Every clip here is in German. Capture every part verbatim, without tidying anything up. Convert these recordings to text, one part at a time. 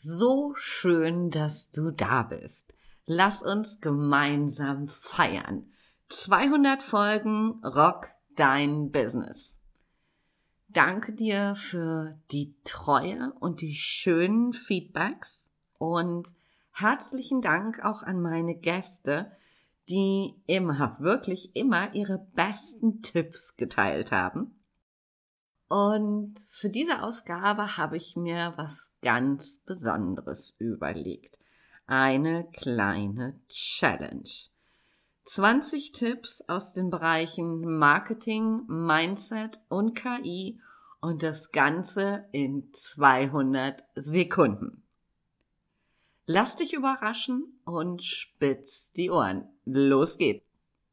So schön, dass du da bist. Lass uns gemeinsam feiern. zweihundert Folgen Rock dein Business. Danke dir für die Treue und die schönen Feedbacks und herzlichen Dank auch an meine Gäste, die immer, wirklich immer ihre besten Tipps geteilt haben. Und für diese Ausgabe habe ich mir was ganz Besonderes überlegt. Eine kleine Challenge. zwanzig Tipps aus den Bereichen Marketing, Mindset und K I und das Ganze in zweihundert Sekunden. Lass dich überraschen und spitz die Ohren. Los geht's!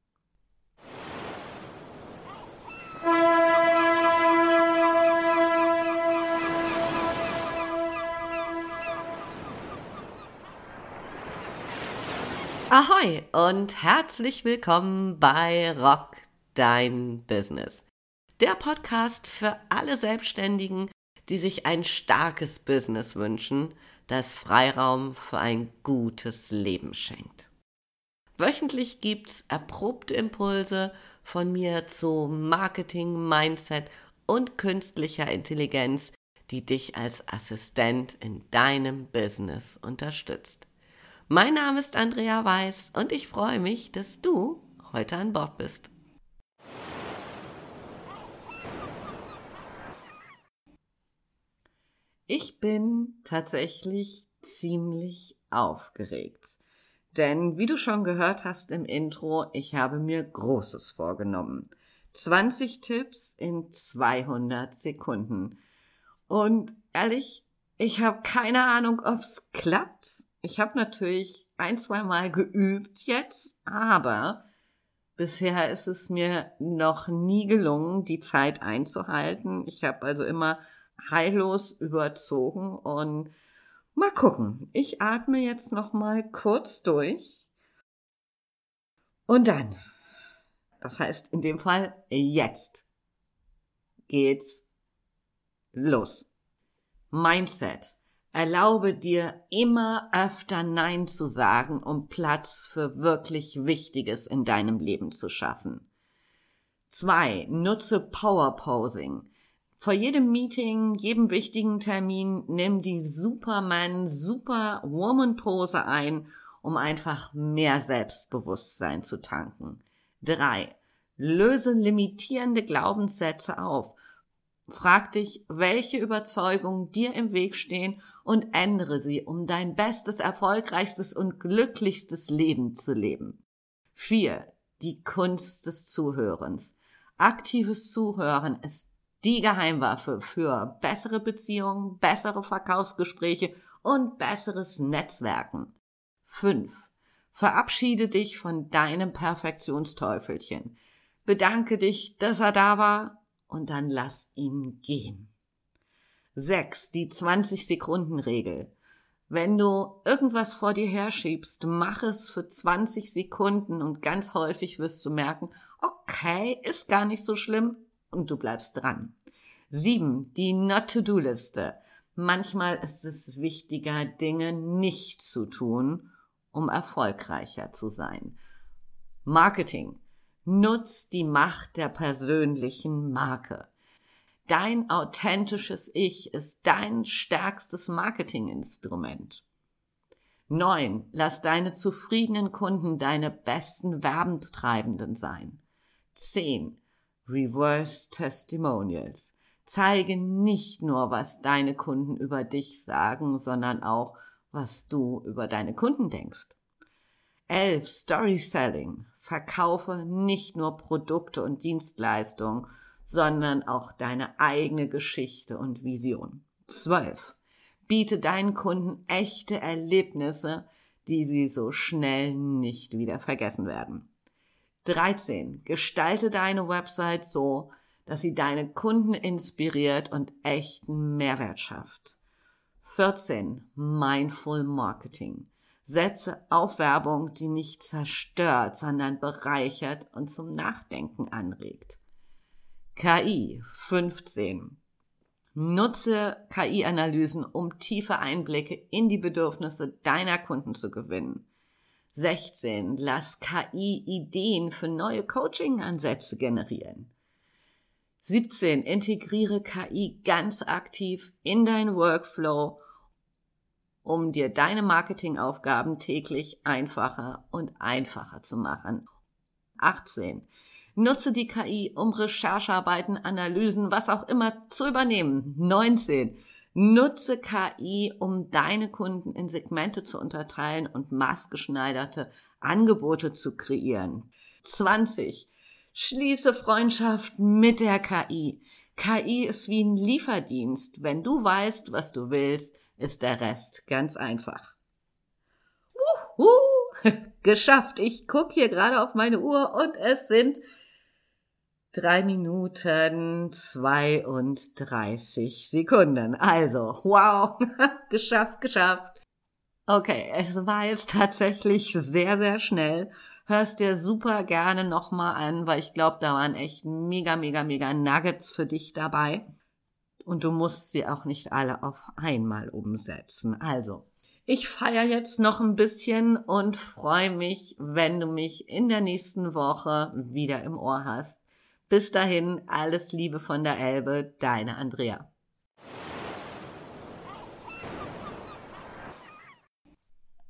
Ahoi und herzlich willkommen bei Rock dein Business. Der Podcast für alle Selbstständigen, die sich ein starkes Business wünschen, das Freiraum für ein gutes Leben schenkt. Wöchentlich gibt's erprobte Impulse von mir zu Marketing, Mindset und künstlicher Intelligenz, die dich als Assistent in deinem Business unterstützt. Mein Name ist Andrea Weiß und ich freue mich, dass du heute an Bord bist. Ich bin tatsächlich ziemlich aufgeregt, denn wie du schon gehört hast im Intro, ich habe mir Großes vorgenommen. zwanzig Tipps in zweihundert Sekunden. Und ehrlich, ich habe keine Ahnung, ob es klappt. Ich habe natürlich ein, zwei Mal geübt jetzt, aber bisher ist es mir noch nie gelungen, die Zeit einzuhalten. Ich habe also immer heillos überzogen und mal gucken. Ich atme jetzt noch mal kurz durch und dann, das heißt in dem Fall jetzt, geht's los. Mindset. Erlaube dir immer öfter Nein zu sagen, um Platz für wirklich Wichtiges in deinem Leben zu schaffen. Zwei, nutze Power Posing. Vor jedem Meeting, jedem wichtigen Termin, nimm die Superman, Superwoman Pose ein, um einfach mehr Selbstbewusstsein zu tanken. Drei, löse limitierende Glaubenssätze auf. Frag dich, welche Überzeugungen dir im Weg stehen und ändere sie, um dein bestes, erfolgreichstes und glücklichstes Leben zu leben. Vier. Die Kunst des Zuhörens. Aktives Zuhören ist die Geheimwaffe für bessere Beziehungen, bessere Verkaufsgespräche und besseres Netzwerken. Fünf. Verabschiede dich von deinem Perfektionsteufelchen. Bedanke dich, dass er da war, und dann lass ihn gehen. Sechs. Die zwanzig-Sekunden-Regel. Wenn du irgendwas vor dir herschiebst, mach es für zwanzig Sekunden und ganz häufig wirst du merken, okay, ist gar nicht so schlimm und du bleibst dran. Sieben. Die Not-to-Do-Liste. Manchmal ist es wichtiger, Dinge nicht zu tun, um erfolgreicher zu sein. Marketing. Nutz die Macht der persönlichen Marke. Dein authentisches Ich ist dein stärkstes Marketinginstrument. Neun. Lass deine zufriedenen Kunden deine besten Werbentreibenden sein. Zehn. Reverse Testimonials. Zeige nicht nur, was deine Kunden über dich sagen, sondern auch, was du über deine Kunden denkst. Elf. Story Selling. Verkaufe nicht nur Produkte und Dienstleistungen, sondern auch deine eigene Geschichte und Vision. Zwölf. Biete deinen Kunden echte Erlebnisse, die sie so schnell nicht wieder vergessen werden. Dreizehn. Gestalte deine Website so, dass sie deine Kunden inspiriert und echten Mehrwert schafft. Vierzehn. Mindful Marketing. Setze auf Werbung, die nicht zerstört, sondern bereichert und zum Nachdenken anregt. K I. fünfzehn. Nutze K I-Analysen, um tiefe Einblicke in die Bedürfnisse deiner Kunden zu gewinnen. sechzehn. Lass K I Ideen für neue Coaching-Ansätze generieren. siebzehn. Integriere K I ganz aktiv in deinen Workflow, um dir deine Marketingaufgaben täglich einfacher und einfacher zu machen. achtzehn. Nutze die K I, um Recherchearbeiten, Analysen, was auch immer zu übernehmen. neunzehn. Nutze K I, um deine Kunden in Segmente zu unterteilen und maßgeschneiderte Angebote zu kreieren. zwanzig. Schließe Freundschaft mit der K I. K I ist wie ein Lieferdienst. Wenn du weißt, was du willst, ist der Rest ganz einfach. Wuhu! Geschafft. Ich gucke hier gerade auf meine Uhr und es sind drei Minuten zweiunddreißig Sekunden. Also, wow, geschafft, geschafft. Okay, es war jetzt tatsächlich sehr, sehr schnell. Hörst dir super gerne nochmal an, weil ich glaube, da waren echt mega, mega, mega Nuggets für dich dabei. Und du musst sie auch nicht alle auf einmal umsetzen. Also, ich feiere jetzt noch ein bisschen und freue mich, wenn du mich in der nächsten Woche wieder im Ohr hast. Bis dahin, alles Liebe von der Elbe, deine Andrea.